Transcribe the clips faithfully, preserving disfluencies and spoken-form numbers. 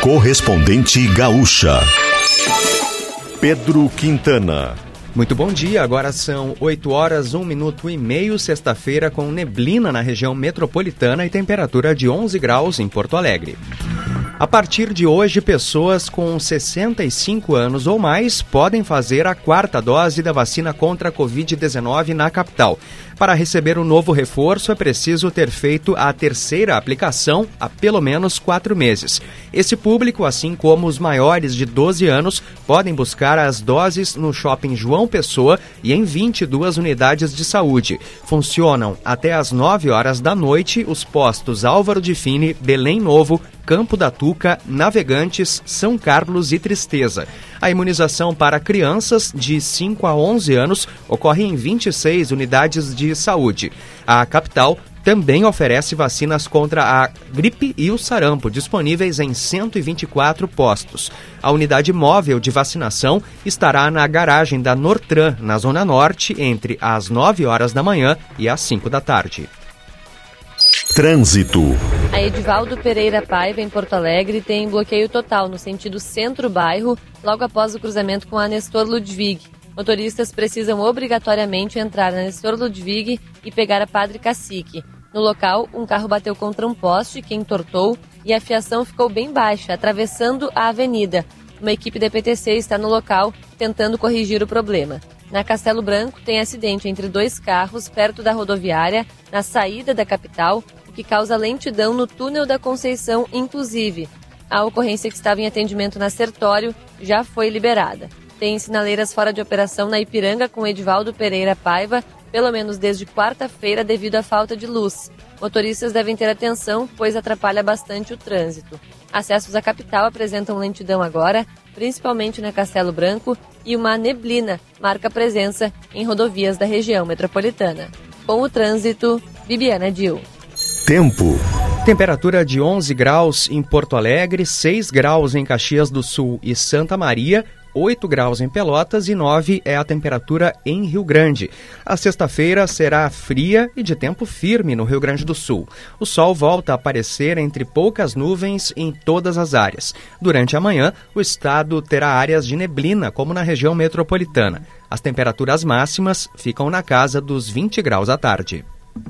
Correspondente Gaúcha, Pedro Quintana. Muito bom dia, agora são oito horas, um minuto e meio, sexta-feira, com neblina na região metropolitana e temperatura de onze graus em Porto Alegre. A partir de hoje, pessoas com sessenta e cinco anos ou mais podem fazer a quarta dose da vacina contra a covid dezenove na capital. Para receber o novo reforço, é preciso ter feito a terceira aplicação há pelo menos quatro meses. Esse público, assim como os maiores de doze anos, podem buscar as doses no Shopping João Pessoa e em vinte e duas unidades de saúde. Funcionam até às nove horas da noite os postos Álvaro de Fini, Belém Novo, Campo da Tuca, Navegantes, São Carlos e Tristeza. A imunização para crianças de cinco a onze anos ocorre em vinte e seis unidades de saúde. A capital também oferece vacinas contra a gripe e o sarampo, disponíveis em cento e vinte e quatro postos. A unidade móvel de vacinação estará na garagem da Nortran, na Zona Norte, entre as nove horas da manhã e as cinco da tarde. Trânsito. A Edivaldo Pereira Paiva, em Porto Alegre, tem bloqueio total no sentido centro-bairro, logo após o cruzamento com a Nestor Ludwig. Motoristas precisam obrigatoriamente entrar na Nestor Ludwig e pegar a Padre Cacique. No local, um carro bateu contra um poste que entortou e a fiação ficou bem baixa, atravessando a avenida. Uma equipe da P T C está no local tentando corrigir o problema. Na Castelo Branco, tem acidente entre dois carros perto da rodoviária, na saída da capital, o que causa lentidão no túnel da Conceição, inclusive. A ocorrência que estava em atendimento na Sertório já foi liberada. Tem sinaleiras fora de operação na Ipiranga com Edivaldo Pereira Paiva, pelo menos desde quarta-feira, devido à falta de luz. Motoristas devem ter atenção, pois atrapalha bastante o trânsito. Acessos à capital apresentam lentidão agora, principalmente na Castelo Branco, e uma neblina marca presença em rodovias da região metropolitana. Com o trânsito, Bibiana Dil. Tempo. Temperatura de onze graus em Porto Alegre, seis graus em Caxias do Sul e Santa Maria, oito graus em Pelotas e nove é a temperatura em Rio Grande. A sexta-feira será fria e de tempo firme no Rio Grande do Sul. O sol volta a aparecer entre poucas nuvens em todas as áreas. Durante a manhã, o estado terá áreas de neblina, como na região metropolitana. As temperaturas máximas ficam na casa dos vinte graus à tarde.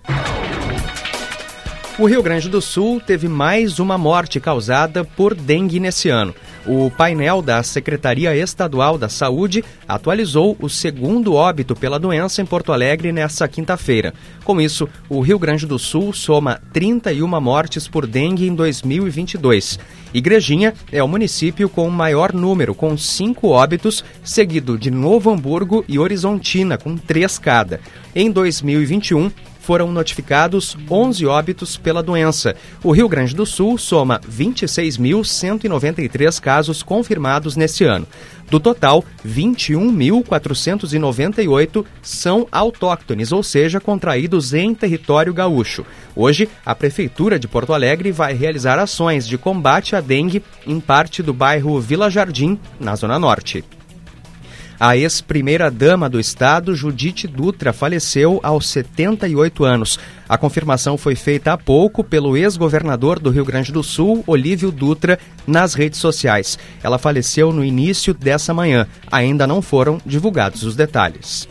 O Rio Grande do Sul teve mais uma morte causada por dengue nesse ano. O painel da Secretaria Estadual da Saúde atualizou o segundo óbito pela doença em Porto Alegre nesta quinta-feira. Com isso, o Rio Grande do Sul soma trinta e uma mortes por dengue em dois mil e vinte e dois. Igrejinha é o município com o maior número, com cinco óbitos, seguido de Novo Hamburgo e Horizontina, com três cada. Em dois mil e vinte e um, foram notificados onze óbitos pela doença. O Rio Grande do Sul soma vinte e seis mil cento e noventa e três casos confirmados nesse ano. Do total, vinte e um mil quatrocentos e noventa e oito são autóctones, ou seja, contraídos em território gaúcho. Hoje, a Prefeitura de Porto Alegre vai realizar ações de combate à dengue em parte do bairro Vila Jardim, na Zona Norte. A ex-primeira-dama do estado, Judite Dutra, faleceu aos setenta e oito anos. A confirmação foi feita há pouco pelo ex-governador do Rio Grande do Sul, Olívio Dutra, nas redes sociais. Ela faleceu no início dessa manhã. Ainda não foram divulgados os detalhes.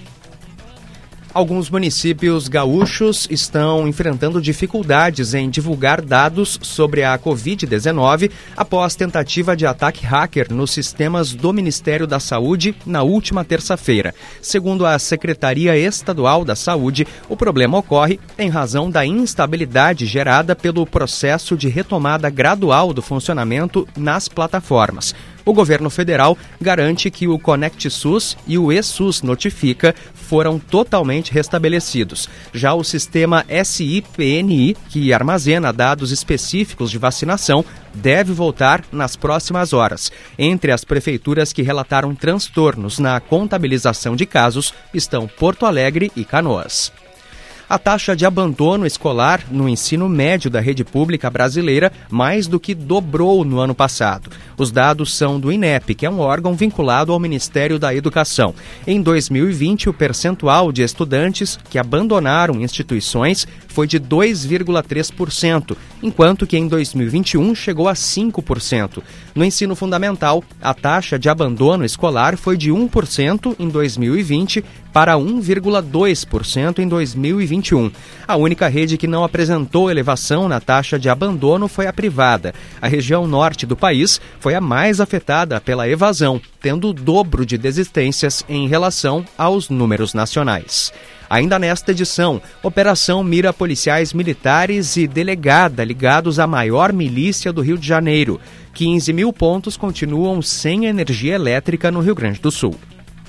Alguns municípios gaúchos estão enfrentando dificuldades em divulgar dados sobre a covid dezenove após tentativa de ataque hacker nos sistemas do Ministério da Saúde na última terça-feira. Segundo a Secretaria Estadual da Saúde, o problema ocorre em razão da instabilidade gerada pelo processo de retomada gradual do funcionamento nas plataformas. O governo federal garante que o Conect SUS e o eSUS Notifica foram totalmente restabelecidos. Já o sistema S I P N I, que armazena dados específicos de vacinação, deve voltar nas próximas horas. Entre as prefeituras que relataram transtornos na contabilização de casos estão Porto Alegre e Canoas. A taxa de abandono escolar no ensino médio da rede pública brasileira mais do que dobrou no ano passado. Os dados são do INEP, que é um órgão vinculado ao Ministério da Educação. Em dois mil e vinte, o percentual de estudantes que abandonaram instituições foi de dois vírgula três por cento, enquanto que em dois mil e vinte e um chegou a cinco por cento. No ensino fundamental, a taxa de abandono escolar foi de um por cento em dois mil e vinte para um vírgula dois por cento em dois mil e vinte e um. A única rede que não apresentou elevação na taxa de abandono foi a privada. A região norte do país foi a mais afetada pela evasão, tendo o dobro de desistências em relação aos números nacionais. Ainda nesta edição, operação mira policiais militares e delegada ligados à maior milícia do Rio de Janeiro. quinze mil pontos continuam sem energia elétrica no Rio Grande do Sul.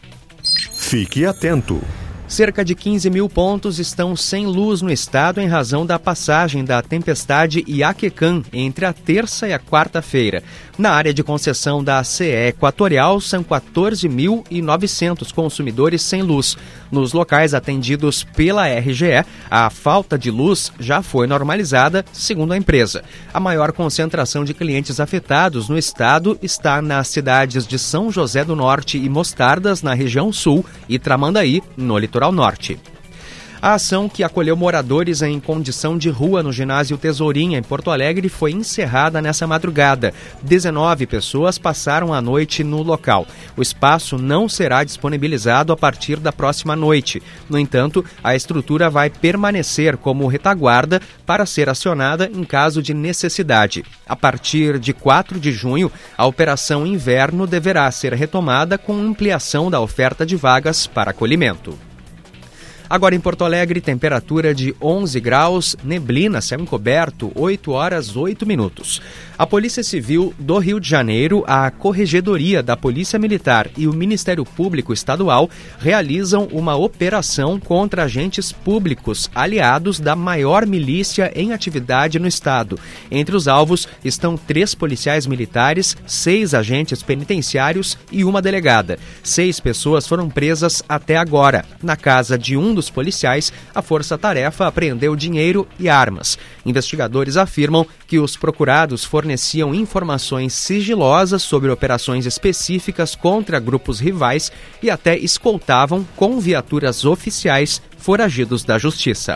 Fique atento. Cerca de quinze mil pontos estão sem luz no estado em razão da passagem da tempestade Iaquecã entre a terça e a quarta-feira. Na área de concessão da C E Equatorial, são quatorze mil e novecentos consumidores sem luz. Nos locais atendidos pela R G E, a falta de luz já foi normalizada, segundo a empresa. A maior concentração de clientes afetados no estado está nas cidades de São José do Norte e Mostardas, na região sul, e Tramandaí, no litoral norte. A ação, que acolheu moradores em condição de rua no ginásio Tesourinha, em Porto Alegre, foi encerrada nessa madrugada. dezenove pessoas passaram a noite no local. O espaço não será disponibilizado a partir da próxima noite. No entanto, a estrutura vai permanecer como retaguarda para ser acionada em caso de necessidade. A partir de quatro de junho, a operação inverno deverá ser retomada com ampliação da oferta de vagas para acolhimento. Agora em Porto Alegre, temperatura de onze graus, neblina, céu encoberto, oito horas, oito minutos. A Polícia Civil do Rio de Janeiro, a Corregedoria da Polícia Militar e o Ministério Público Estadual realizam uma operação contra agentes públicos aliados da maior milícia em atividade no estado. Entre os alvos estão três policiais militares, seis agentes penitenciários e uma delegada. Seis pessoas foram presas até agora. Na casa de um dos dos policiais, a força-tarefa apreendeu dinheiro e armas. Investigadores afirmam que os procurados forneciam informações sigilosas sobre operações específicas contra grupos rivais e até escoltavam com viaturas oficiais foragidos da justiça.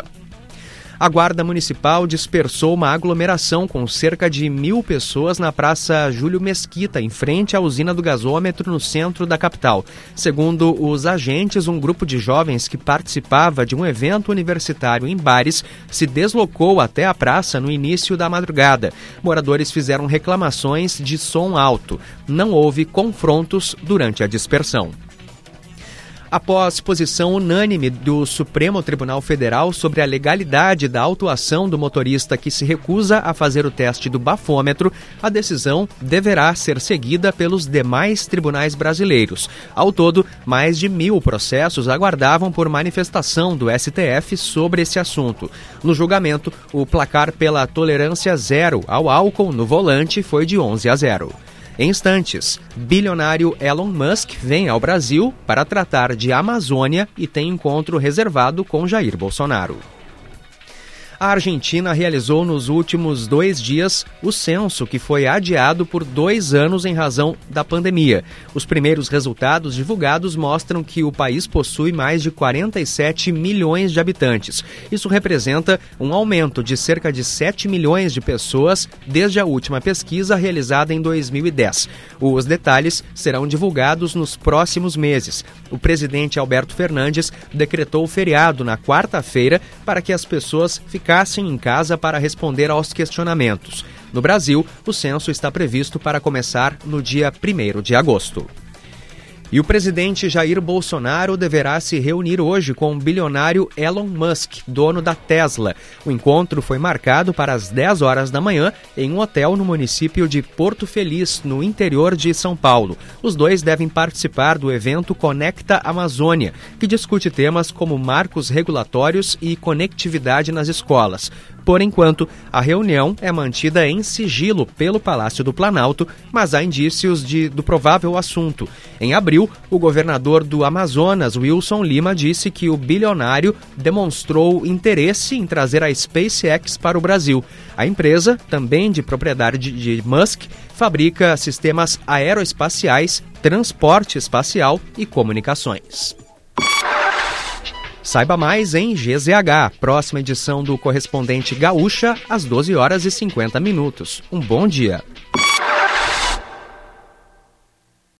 A Guarda Municipal dispersou uma aglomeração com cerca de mil pessoas na Praça Júlio Mesquita, em frente à usina do gasômetro no centro da capital. Segundo os agentes, um grupo de jovens que participava de um evento universitário em Bares se deslocou até a praça no início da madrugada. Moradores fizeram reclamações de som alto. Não houve confrontos durante a dispersão. Após posição unânime do Supremo Tribunal Federal sobre a legalidade da autuação do motorista que se recusa a fazer o teste do bafômetro, a decisão deverá ser seguida pelos demais tribunais brasileiros. Ao todo, mais de mil processos aguardavam por manifestação do S T F sobre esse assunto. No julgamento, o placar pela tolerância zero ao álcool no volante foi de onze a zero. Em instantes, bilionário Elon Musk vem ao Brasil para tratar de Amazônia e tem encontro reservado com Jair Bolsonaro. A Argentina realizou nos últimos dois dias o censo, que foi adiado por dois anos em razão da pandemia. Os primeiros resultados divulgados mostram que o país possui mais de quarenta e sete milhões de habitantes. Isso representa um aumento de cerca de sete milhões de pessoas desde a última pesquisa realizada em dois mil e dez. Os detalhes serão divulgados nos próximos meses. O presidente Alberto Fernandes decretou feriado na quarta-feira para que as pessoas ficassem em casa para responder aos questionamentos. No Brasil, o censo está previsto para começar no dia primeiro de agosto. E o presidente Jair Bolsonaro deverá se reunir hoje com o bilionário Elon Musk, dono da Tesla. O encontro foi marcado para as dez horas da manhã em um hotel no município de Porto Feliz, no interior de São Paulo. Os dois devem participar do evento Conecta Amazônia, que discute temas como marcos regulatórios e conectividade nas escolas. Por enquanto, a reunião é mantida em sigilo pelo Palácio do Planalto, mas há indícios de, do provável assunto. Em abril, o governador do Amazonas, Wilson Lima, disse que o bilionário demonstrou interesse em trazer a SpaceX para o Brasil. A empresa, também de propriedade de Musk, fabrica sistemas aeroespaciais, transporte espacial e comunicações. Saiba mais em G Z H, próxima edição do Correspondente Gaúcha, às doze horas e cinquenta minutos. Um bom dia.